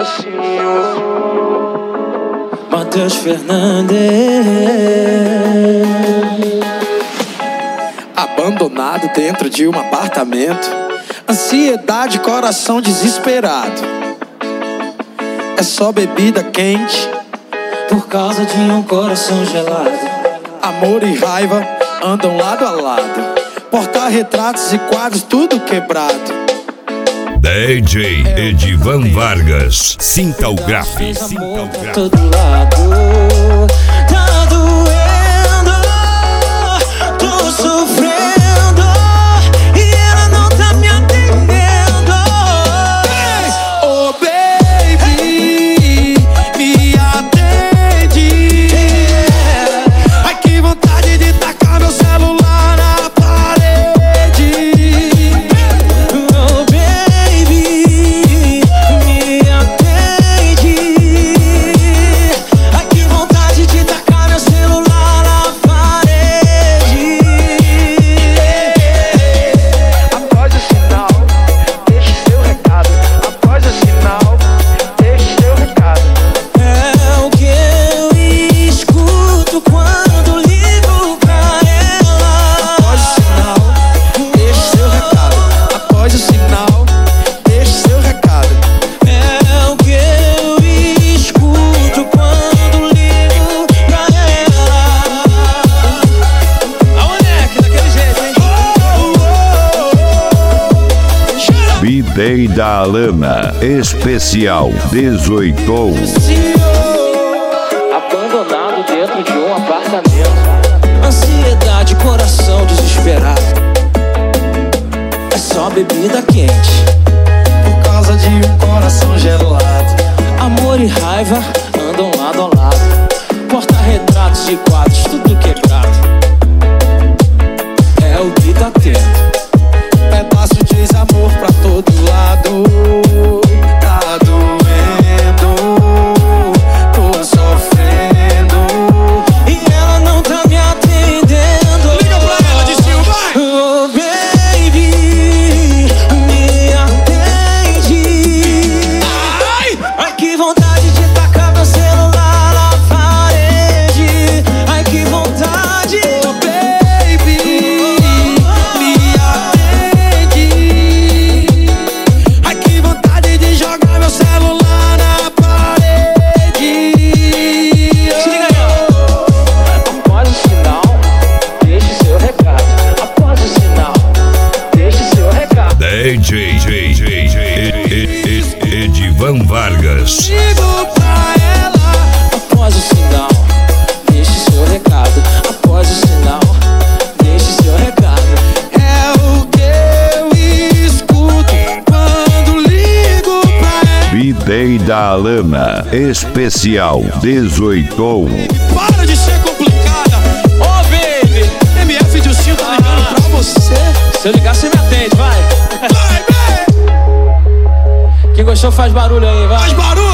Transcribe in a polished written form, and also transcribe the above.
Matheus Fernandes. Abandonado dentro de um apartamento, ansiedade, coração desesperado. É só bebida quente por causa de um coração gelado. Amor e raiva andam lado a lado. Porta-retratos e quadros tudo quebrado. DJ Edivan Vargas, Sinta o Graf. Todo lado tá doendo, tô sofrendo e ela não tá me atendendo. Oh baby, me atende. Ai que vontade de tacar meu celular na parede. Oh baby, me atende. Ai que vontade de tacar meu celular na parede. Após o sinal, deixe seu recado. Após o sinal, deixe seu recado. É o que eu escuto quando ligo pra ela. Após o sinal, deixe seu recado. Após o sinal, deixe seu recado. É o que eu escuto quando ligo pra ela. A moleque, daquele jeito, hein? B-Day da Alana, especial 18. Abandonado dentro de um apartamento, ansiedade, coração desesperado. É só bebida quente Por causa de um coração gelado. amor e raiva andam lado a lado. Porta-retratos e quadros tudo quebrado. É o que tá tendo. Pedaço de desamor pra todo lado. Tá doendo, tô sofrendo. E ela não tá me atendendo. Liga pra ela, Distinho, vai! Oh baby, me atende. Ai que vontade de tacar meu celular na parede. Ai que vontade. Oh baby, me atende. Ai que vontade de jogar meu celular na parede. Se liga aí, ó. Após o sinal, deixe seu recado. Após o sinal, deixe seu recado. DJ Edivan Vargas. Ligo pra ela. Após o sinal, deixe seu recado. Após o sinal, deixe seu recado. É o que eu escuto quando ligo pra ela. B-Day da Alana, especial 18. Para de ser complicada. Oh baby, MF Dilcinho tá ligando pra você. se eu ligar você me atende, vai. Vai, bem, Quem gostou faz barulho aí, vai. faz barulho.